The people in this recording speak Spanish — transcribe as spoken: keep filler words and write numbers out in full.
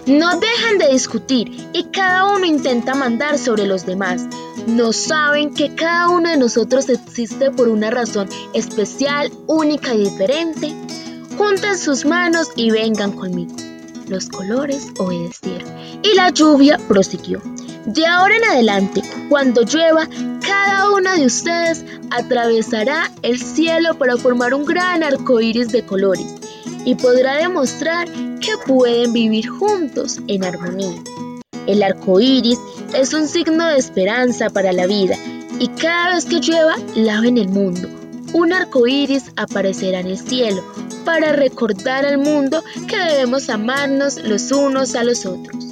No dejan de discutir y cada uno intenta mandar sobre los demás. No saben que cada uno de nosotros existe por una razón especial, única y diferente. Junten sus manos y vengan conmigo. Los colores obedecieron y la lluvia prosiguió. De ahora en adelante, cuando llueva, cada uno de ustedes atravesará el cielo para formar un gran arco iris de colores y podrá demostrar que pueden vivir juntos en armonía. El arco iris es un signo de esperanza para la vida y cada vez que llueva, laven el mundo. Un arco iris aparecerá en el cielo para recordar al mundo que debemos amarnos los unos a los otros.